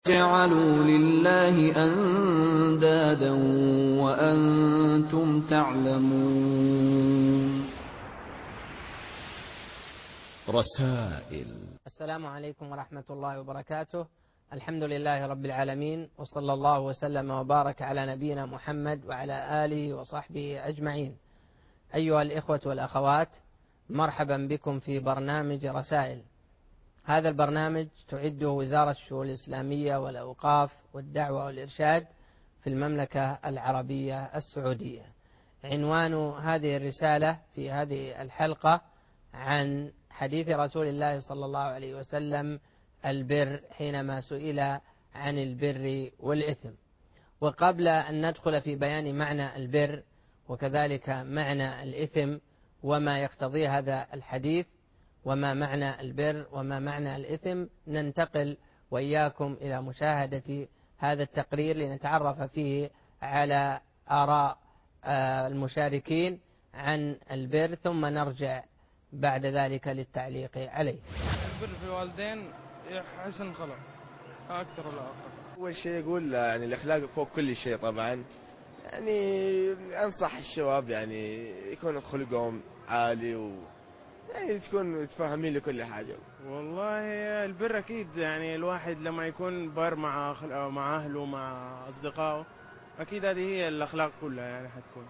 جعلوا لله أندادا وأنتم تعلمون. رسائل. السلام عليكم ورحمة الله وبركاته. الحمد لله رب العالمين، وصلى الله وسلم وبارك على نبينا محمد وعلى آله وصحبه أجمعين. أيها الإخوة والأخوات، مرحبا بكم في برنامج رسائل. هذا البرنامج تعده وزارة الشؤون الإسلامية والأوقاف والدعوة والإرشاد في المملكة العربية السعودية. عنوان هذه الرسالة في هذه الحلقة عن حديث رسول الله صلى الله عليه وسلم البر، حينما سئل عن البر والإثم. وقبل أن ندخل في بيان معنى البر وكذلك معنى الإثم وما يقتضي هذا الحديث وما معنى البر وما معنى الإثم، ننتقل وإياكم إلى مشاهدة هذا التقرير لنتعرف فيه على آراء المشاركين عن البر، ثم نرجع بعد ذلك للتعليق عليه. البر في الوالدين حسن خلق أكثر ولا أقل. أول شيء يقول يعني الأخلاق فوق كل شيء طبعا. يعني أنصح الشباب يعني يكون خلقهم عالي يعني تكون متفاهمين لكل حاجة. والله البر أكيد، يعني الواحد لما يكون بر مع أهله مع أصدقائه، أكيد هذه هي الأخلاق كلها يعني حتكون.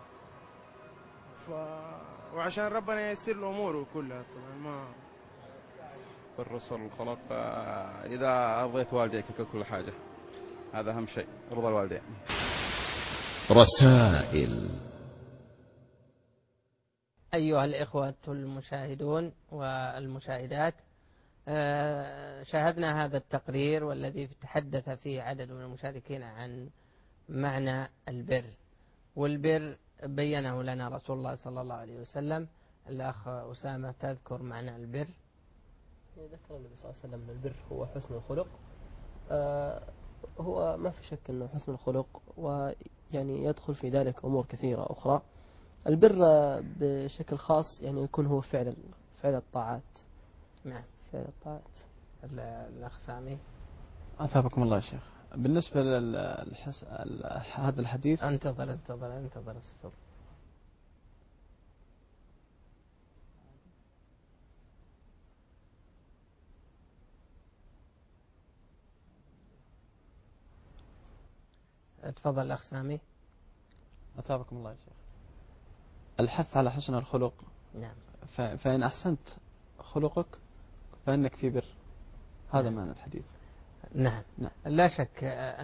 وعشان ربنا ييسر له أموره كلها طبعا. ما الرسول الخلق إذا أرضيت والديك كل حاجة، هذا أهم شيء، رضا الوالدين. رسائل. أيها الإخوة المشاهدون والمشاهدات، شاهدنا هذا التقرير والذي تحدث فيه عدد من المشاركين عن معنى البر، والبر بينه لنا رسول الله صلى الله عليه وسلم. الأخ أسامة تذكر معنى البر. ذكر النبي صلى الله عليه وسلم أن البر هو حسن الخلق. هو ما في شك أنه حسن الخلق، ويعني يدخل في ذلك أمور كثيرة أخرى. البر بشكل خاص يعني يكون هو فعل الطاعات. نعم، فعل الطاعات. الأخ سامي. أثابكم الله يا شيخ. بالنسبة هذا الحديث، انتظر السر. تفضل الأخ سامي. أثابكم الله يا شيخ. الحث على حسن الخلق. نعم. فإن أحسنت خلقك فإنك في بر. هذا معنى الحديث. نعم. لا شك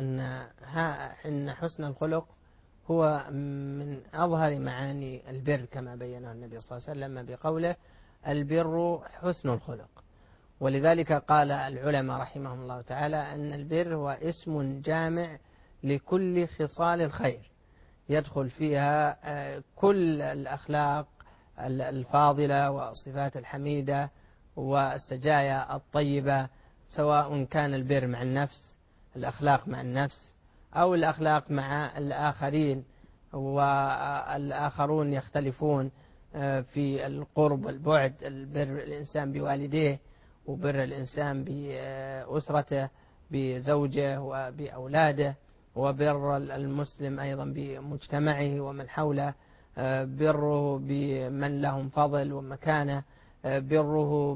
أن حسن الخلق هو من أظهر معاني البر، كما بينه النبي صلى الله عليه وسلم بقوله البر حسن الخلق. ولذلك قال العلماء رحمهم الله تعالى أن البر هو اسم جامع لكل خصال الخير، يدخل فيها كل الأخلاق الفاضلة والصفات الحميدة والسجايا الطيبة، سواء كان البر مع النفس، الأخلاق مع النفس، أو الأخلاق مع الآخرين، والآخرون يختلفون في القرب والبعد. البر الإنسان بوالديه، وبر الإنسان بأسرته بزوجه وبأولاده، وبر المسلم أيضا بمجتمعه ومن حوله، بره بمن لهم فضل ومكانة، بره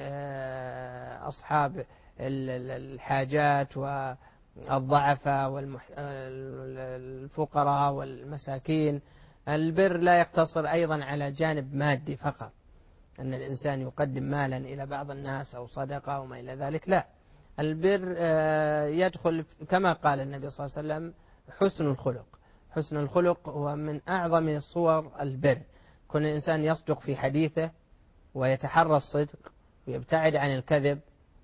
بأصحاب الحاجات والضعفاء والفقراء والمساكين. البر لا يقتصر أيضا على جانب مادي فقط، أن الإنسان يقدم مالا إلى بعض الناس أو صدقة وما إلى ذلك، لا. البر يدخل كما قال النبي صلى الله عليه وسلم حسن الخلق. حسن الخلق هو من أعظم صور البر. كل إنسان يصدق في حديثه ويتحرى الصدق ويبتعد عن الكذب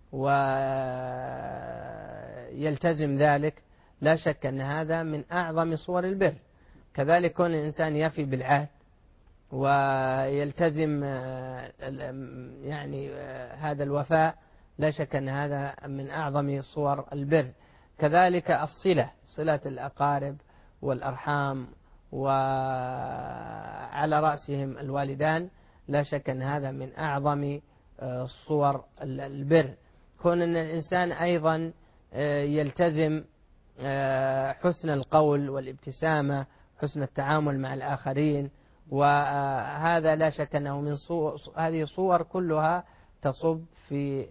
ويلتزم ذلك، لا شك أن هذا من أعظم صور البر. كذلك كون الإنسان يفي بالعهد ويلتزم يعني هذا الوفاء، لا شك أن هذا من أعظم صور البر. كذلك صلة الأقارب والأرحام وعلى رأسهم الوالدان، لا شك أن هذا من أعظم صور البر. كون أن الإنسان أيضا يلتزم حسن القول والابتسامة، حسن التعامل مع الآخرين. وهذا لا شك أنه من هذه صور كلها تصب في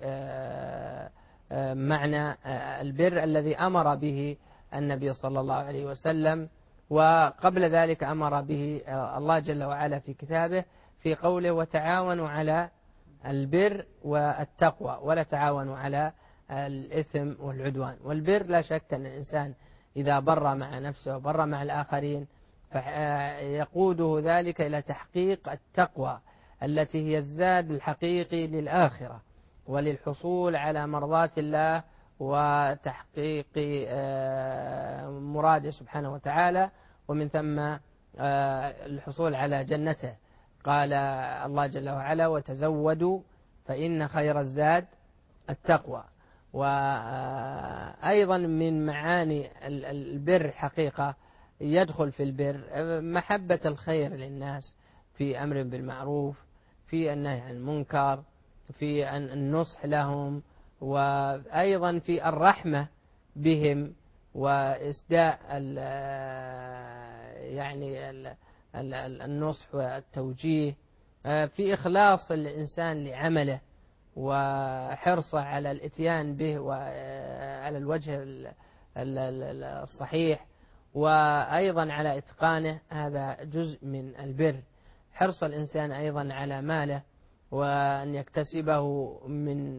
معنى البر الذي أمر به النبي صلى الله عليه وسلم. وقبل ذلك أمر به الله جل وعلا في كتابه في قوله: وتعاونوا على البر والتقوى ولا تعاونوا على الإثم والعدوان. والبر لا شك أن الإنسان إذا بر مع نفسه وبر مع الآخرين فيقوده ذلك إلى تحقيق التقوى التي هي الزاد الحقيقي للآخرة وللحصول على مرضات الله وتحقيق مراده سبحانه وتعالى، ومن ثم الحصول على جنته. قال الله جل وعلا: وتزودوا فإن خير الزاد التقوى. وأيضا من معاني البر حقيقة يدخل في البر محبة الخير للناس في أمر بالمعروف، في النهي عن المنكر، في النصح لهم، وأيضا في الرحمة بهم وإسداء يعني النصح والتوجيه، في إخلاص الإنسان لعمله وحرصه على الإتيان به وعلى الوجه الصحيح، وأيضا على إتقانه. هذا جزء من البر. حرص الإنسان أيضا على ماله وأن يكتسبه من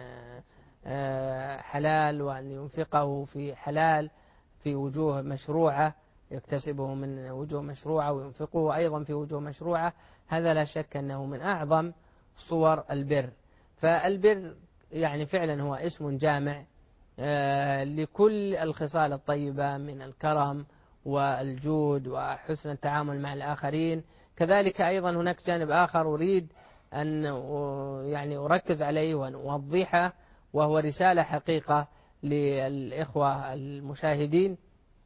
حلال، وأن ينفقه في حلال في وجوه مشروعة، يكتسبه من وجوه مشروعة وينفقه أيضا في وجوه مشروعة. هذا لا شك أنه من أعظم صور البر. فالبر يعني فعلا هو اسم جامع لكل الخصال الطيبة من الكرم والجود وحسن التعامل مع الآخرين. كذلك أيضا هناك جانب آخر أريد أن يعني أركز عليه وأوضحه، وهو رسالة حقيقة للإخوة المشاهدين،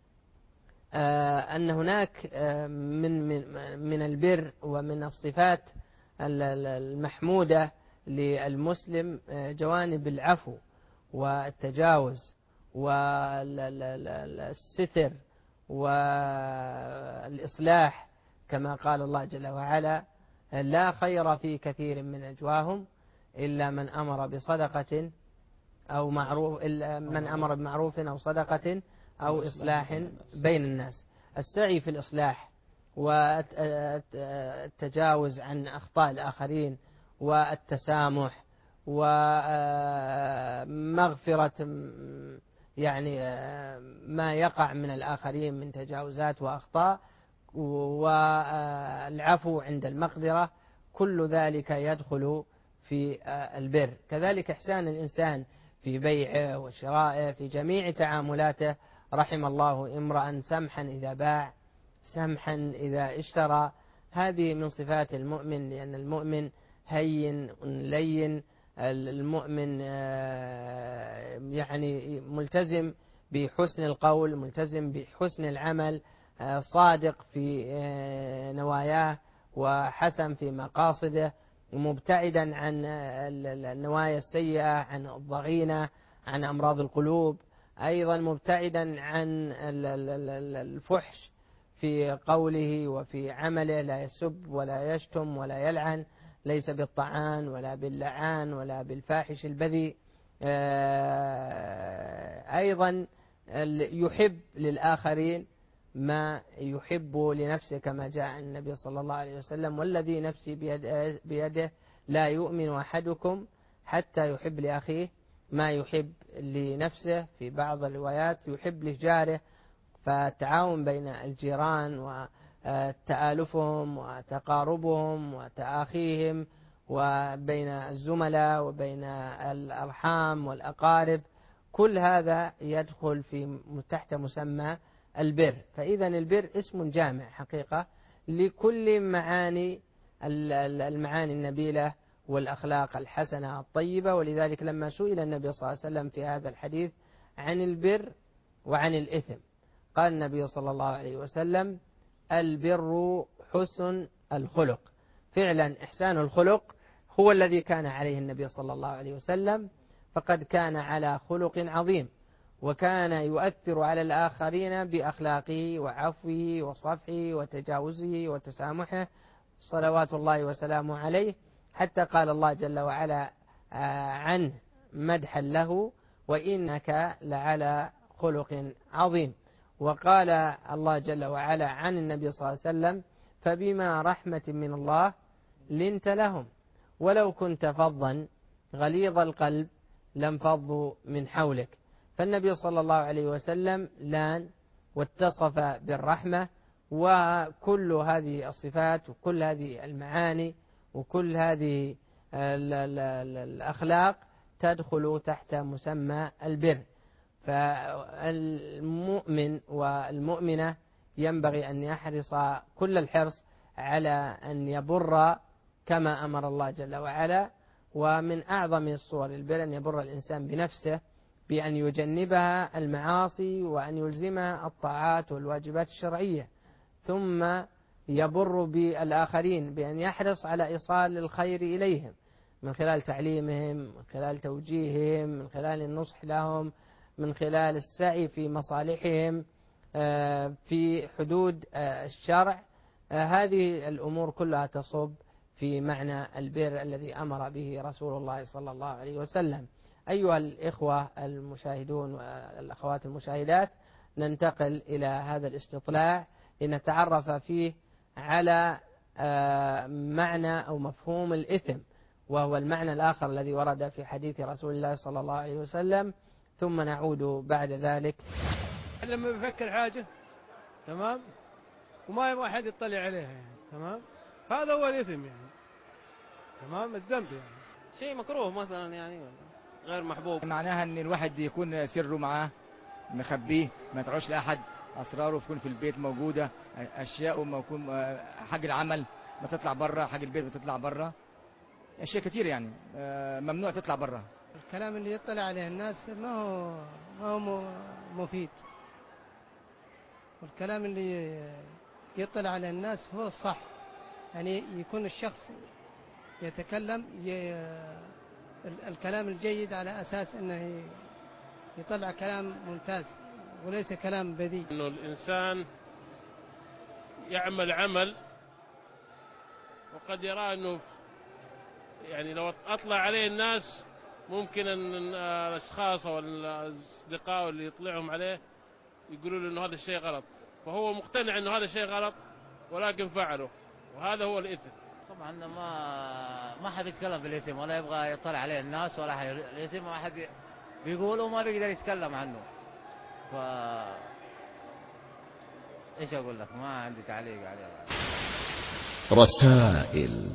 أن هناك من البر ومن الصفات المحمودة للمسلم جوانب العفو والتجاوز والستر والإصلاح، كما قال الله جل وعلا: لا خير في كثير من نجواهم إلا من أمر بصدقة أو معروف، إلا من أمر بمعروف أو صدقة أو إصلاح بين الناس. السعي في الإصلاح والتجاوز عن أخطاء الآخرين والتسامح ومغفرة يعني ما يقع من الآخرين من تجاوزات وأخطاء، والعفو عند المقدرة، كل ذلك يدخل في البر. كذلك إحسان الإنسان في بيعه وشرائه في جميع تعاملاته. رحم الله امرأ سمحا إذا باع، سمحا إذا اشترى. هذه من صفات المؤمن، لأن المؤمن هين لين، المؤمن يعني ملتزم بحسن القول، ملتزم بحسن العمل، صادق في نواياه وحسن في مقاصده، مبتعدا عن النوايا السيئة، عن الضغينة، عن أمراض القلوب، أيضا مبتعدا عن الفحش في قوله وفي عمله، لا يسب ولا يشتم ولا يلعن، ليس بالطعان ولا باللعان ولا بالفاحش البذيء. أيضا يحب للآخرين ما يحب لنفسه، كما جاء عن النبي صلى الله عليه وسلم: والذي نفسي بيده لا يؤمن أحدكم حتى يحب لأخيه ما يحب لنفسه. في بعض الروايات يحب لجاره. فالتعاون بين الجيران وتآلفهم وتقاربهم وتآخيهم، وبين الزملاء وبين الأرحام والأقارب، كل هذا يدخل في تحت مسمى البر. فإذا البر اسم جامع حقيقة لكل المعاني النبيلة والأخلاق الحسنة الطيبة. ولذلك لما سئل النبي صلى الله عليه وسلم في هذا الحديث عن البر وعن الإثم، قال النبي صلى الله عليه وسلم: البر حسن الخلق. فعلا إحسان الخلق هو الذي كان عليه النبي صلى الله عليه وسلم، فقد كان على خلق عظيم. وكان يؤثر على الآخرين بأخلاقه وعفوه وصفحه وتجاوزه وتسامحه صلوات الله وسلامه عليه، حتى قال الله جل وعلا عنه مدحا له: وإنك لعلى خلق عظيم. وقال الله جل وعلا عن النبي صلى الله عليه وسلم: فبما رحمة من الله لنت لهم ولو كنت فظا غليظ القلب لانفضوا من حولك. فالنبي صلى الله عليه وسلم لان واتصف بالرحمة، وكل هذه الصفات وكل هذه المعاني وكل هذه الأخلاق تدخل تحت مسمى البر. فالمؤمن والمؤمنة ينبغي أن يحرص كل الحرص على أن يبر كما أمر الله جل وعلا. ومن أعظم صور البر أن يبر الإنسان بنفسه بأن يجنبها المعاصي وأن يلزمها الطاعات والواجبات الشرعية، ثم يبر بالآخرين بأن يحرص على إيصال الخير إليهم من خلال تعليمهم، من خلال توجيههم، من خلال النصح لهم، من خلال السعي في مصالحهم في حدود الشرع. هذه الأمور كلها تصب في معنى البر الذي أمر به رسول الله صلى الله عليه وسلم. أيها الإخوة المشاهدون والأخوات المشاهدات، ننتقل إلى هذا الاستطلاع لنتعرف فيه على معنى أو مفهوم الإثم، وهو المعنى الآخر الذي ورد في حديث رسول الله صلى الله عليه وسلم، ثم نعود بعد ذلك. لما بيفكر حاجة تمام وما يبغى أحد يطلع عليها يعني تمام، هذا هو الإثم يعني تمام، الذنب يعني شيء مكروه مثلا يعني غير محبوب. معناها ان الواحد يكون سره معاه مخبيه، ما يطلعوش لاحد، اسراره تكون في البيت موجوده، اشياء ما يكون حاج العمل ما تطلع بره، حاج البيت بتطلع بره، اشياء كتير يعني ممنوع تطلع بره. الكلام اللي يطلع عليه الناس ما هو مفيد، والكلام اللي يطلع على الناس هو الصح. يعني يكون الشخص يتكلم الكلام الجيد على أساس أنه يطلع كلام ممتاز وليس كلام بذيء. أنه الإنسان يعمل عمل وقد يرى أنه يعني لو أطلع عليه الناس ممكن أن الأشخاص أو الأصدقاء اللي يطلعهم عليه يقولوا له أنه هذا الشيء غلط، فهو مقتنع أنه هذا الشيء غلط ولكن فعله، وهذا هو الإثم. طبعا ما حد يتكلم بالإثم ولا يبغى يطلع عليه الناس ولا حد، الإثم ما حد بيقوله وما بيقدر يتكلم عنه. ايش اقول لك، ما عندي تعليق عليه. رسائل.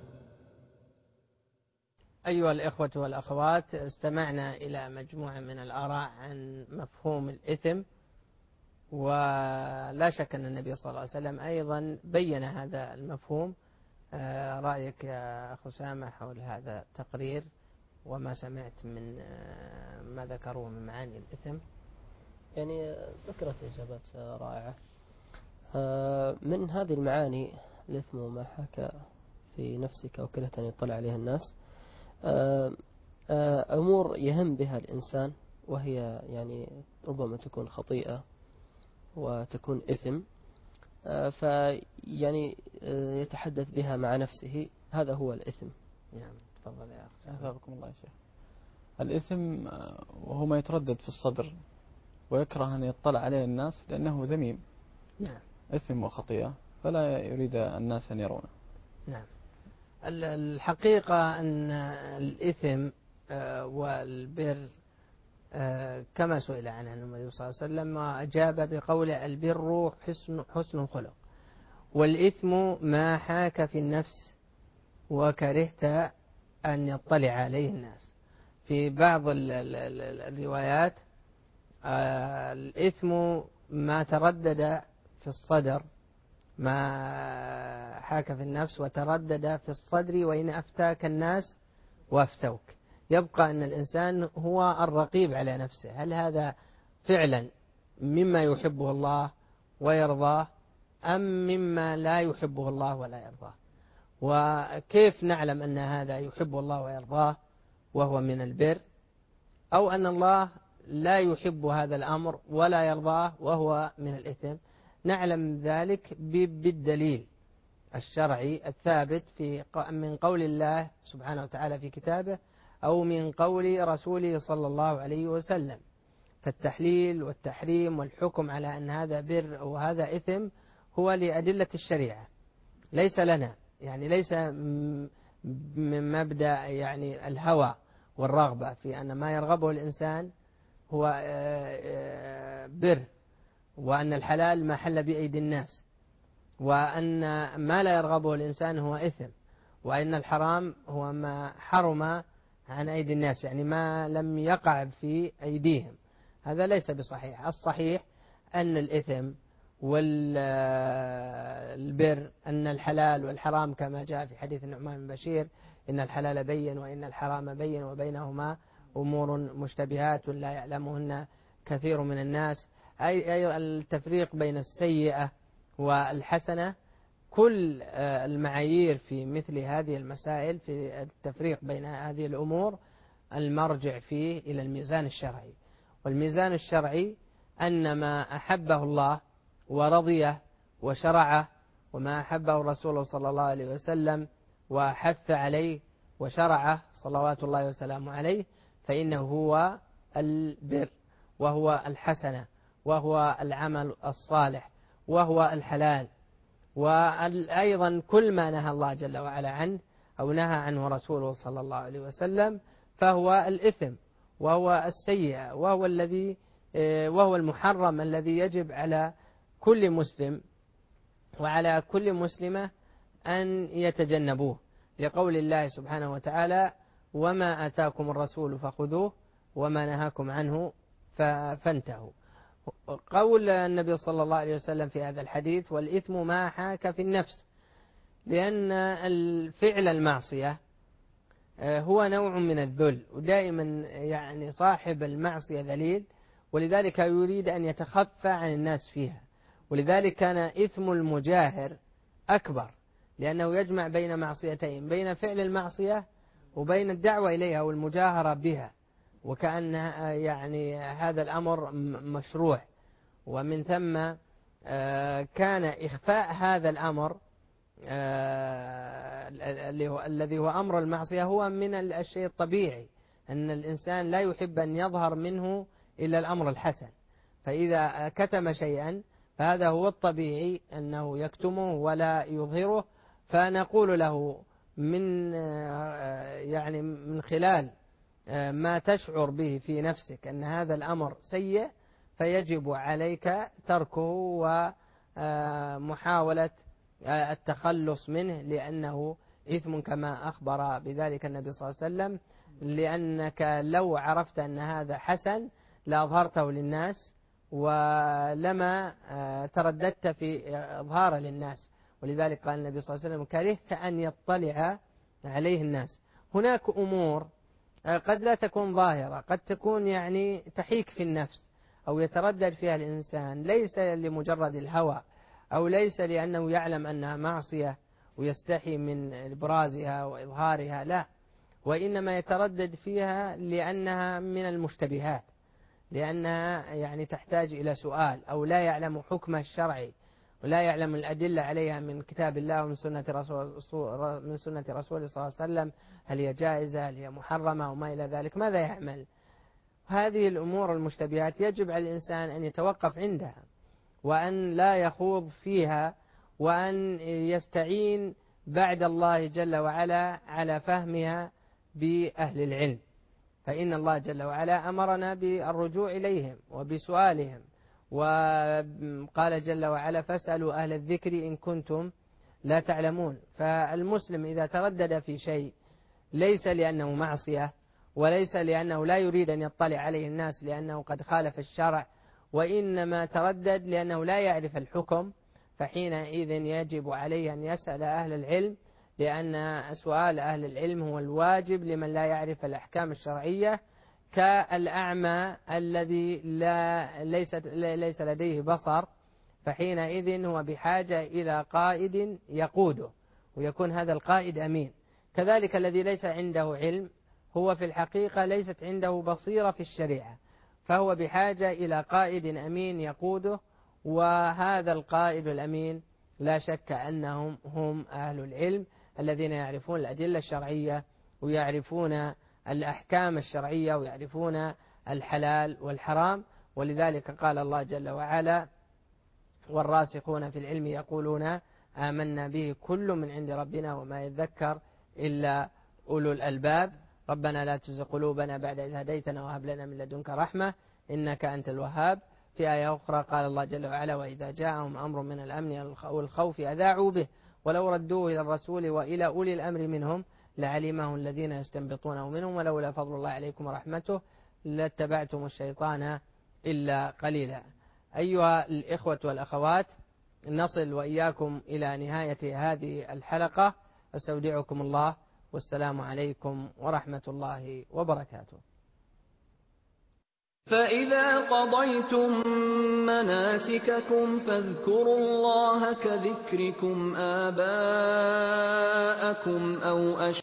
أيها الإخوة والأخوات، استمعنا إلى مجموعة من الآراء عن مفهوم الإثم، ولا شك أن النبي صلى الله عليه وسلم أيضا بين هذا المفهوم. رأيك يا أخو سامح حول هذا التقرير وما سمعت من ما ذكروه من معاني الإثم؟ يعني ذكرت إجابات رائعة. من هذه المعاني الإثم وما حكى في نفسك وكرهت أن يطلع عليها الناس، أمور يهم بها الإنسان، وهي يعني ربما تكون خطيئة وتكون إثم، فيعني يتحدث بها مع نفسه، هذا هو الإثم. نعم، تفضل يا أخي. أثابكم الله يا شيخ. الإثم وهو ما يتردد في الصدر ويكره أن يطلع عليه الناس لأنه ذميم. نعم. إثم وخطيئة فلا يريد الناس أن يرونه. نعم. الحقيقة أن الإثم والبر كما سئل عنه النبي صلى الله عليه وسلم أجاب بقول: البر حسن الخلق، والإثم ما حاك في النفس وكرهت أن يطلع عليه الناس. في بعض الروايات الإثم ما تردد في الصدر، ما حاك في النفس وتردد في الصدر، وإن أفتاك الناس وافتوك. يبقى أن الإنسان هو الرقيب على نفسه، هل هذا فعلا مما يحبه الله ويرضاه أم مما لا يحبه الله ولا يرضاه؟ وكيف نعلم أن هذا يحب الله ويرضاه وهو من البر، أو أن الله لا يحب هذا الأمر ولا يرضاه وهو من الإثم، نعلم ذلك بالدليل الشرعي الثابت من قول الله سبحانه وتعالى في كتابه أو من قول رسوله صلى الله عليه وسلم. فالتحليل والتحريم والحكم على أن هذا بر أو هذا إثم هو لأدلة الشريعة، ليس لنا، يعني ليس من مبدأ يعني الهوى والرغبة في أن ما يرغبه الإنسان هو بر، وأن الحلال ما حل بأيدي الناس، وأن ما لا يرغبه الإنسان هو إثم، وأن الحرام هو ما حرم عن أيدي الناس، يعني ما لم يقع في أيديهم. هذا ليس بصحيح. الصحيح أن الإثم والبر، أن الحلال والحرام كما جاء في حديث النعمان بن بشير: إن الحلال بين وإن الحرام بين وبينهما أمور مشتبهات لا يعلمهن كثير من الناس. أي التفريق بين السيئة والحسنة. كل المعايير في مثل هذه المسائل في التفريق بين هذه الأمور المرجع فيه إلى الميزان الشرعي، والميزان الشرعي أن ما أحبه الله ورضيه وشرعه، وما أحبه الرسول صلى الله عليه وسلم وحث عليه وشرعه صلوات الله وسلامه عليه، فإنه هو البر، وهو الحسنة، وهو العمل الصالح، وهو الحلال. وأيضا كل ما نهى الله جل وعلا عنه أو نهى عنه رسوله صلى الله عليه وسلم فهو الإثم، وهو السيئة، وهو المحرم الذي يجب على كل مسلم وعلى كل مسلمة أن يتجنبوه، لقول الله سبحانه وتعالى: وما آتاكم الرسول فخذوه وما نهاكم عنه فانتهوا. قول النبي صلى الله عليه وسلم في هذا الحديث: والإثم ما حاك في النفس، لأن الفعل المعصية هو نوع من الذل، ودائما يعني صاحب المعصية ذليل، ولذلك يريد أن يتخفى عن الناس فيها. ولذلك كان إثم المجاهر أكبر، لأنه يجمع بين معصيتين: بين فعل المعصية وبين الدعوة إليها والمجاهرة بها، وكأن يعني هذا الأمر مشروع. ومن ثم كان إخفاء هذا الأمر الذي هو أمر المعصية هو من الشيء الطبيعي، أن الإنسان لا يحب أن يظهر منه إلا الأمر الحسن، فإذا كتم شيئا فهذا هو الطبيعي أنه يكتمه ولا يظهره. فنقول له من خلال ما تشعر به في نفسك أن هذا الأمر سيء، فيجب عليك تركه ومحاولة التخلص منه، لأنه إثم كما أخبر بذلك النبي صلى الله عليه وسلم، لأنك لو عرفت أن هذا حسن لأظهرته للناس ولما ترددت في إظهاره للناس. ولذلك قال النبي صلى الله عليه وسلم: كرهت أن يطلع عليه الناس. هناك أمور قد لا تكون ظاهرة، قد تكون يعني تحيك في النفس أو يتردد فيها الإنسان، ليس لمجرد الهوى أو ليس لأنه يعلم أنها معصية ويستحي من إبرازها وإظهارها، لا، وإنما يتردد فيها لأنها من المشتبهات، لأنها يعني تحتاج إلى سؤال، أو لا يعلم حكمها الشرعي ولا يعلم الأدلة عليها من كتاب الله ومن سنة رسوله صلى الله عليه وسلم، هل هي جائزة، هل هي محرمة، وما إلى ذلك. ماذا يعمل؟ هذه الأمور المشتبهات يجب على الإنسان أن يتوقف عندها، وأن لا يخوض فيها، وأن يستعين بعد الله جل وعلا على فهمها بأهل العلم، فإن الله جل وعلا أمرنا بالرجوع إليهم وبسؤالهم، وقال جل وعلا: فاسألوا أهل الذكر إن كنتم لا تعلمون. فالمسلم إذا تردد في شيء ليس لأنه معصية، وليس لأنه لا يريد أن يطلع عليه الناس لأنه قد خالف الشرع، وإنما تردد لأنه لا يعرف الحكم، فحينئذ يجب عليه أن يسأل أهل العلم، لأن سؤال أهل العلم هو الواجب لمن لا يعرف الأحكام الشرعية، كالأعمى الذي ليس لديه بصر، فحينئذ هو بحاجة إلى قائد يقوده، ويكون هذا القائد أمين. كذلك الذي ليس عنده علم هو في الحقيقة ليست عنده بصيرة في الشريعة، فهو بحاجة إلى قائد أمين يقوده، وهذا القائد الأمين لا شك أنهم هم أهل العلم الذين يعرفون الأدلة الشرعية ويعرفون الأحكام الشرعية ويعرفون الحلال والحرام. ولذلك قال الله جل وعلا: والراسخون في العلم يقولون آمنا به كل من عند ربنا وما يذكر إلا أولو الألباب. ربنا لا تزغ قلوبنا بعد إذ هديتنا وهب لنا من لدنك رحمة إنك أنت الوهاب. في آية أخرى قال الله جل وعلا: وإذا جاءهم أمر من الأمن والخوف أذاعوا به ولو ردوه إلى الرسول وإلى أولي الأمر منهم لعلمه الذين يستنبطونه منهم ولولا فضل الله عليكم ورحمته لاتبعتم الشيطان إلا قليلا. أيها الإخوة والأخوات، نصل وإياكم إلى نهاية هذه الحلقة. أستودعكم الله، والسلام عليكم ورحمة الله وبركاته. فإذا قضيتم مناسككم فاذكروا الله كذكركم آباءكم أو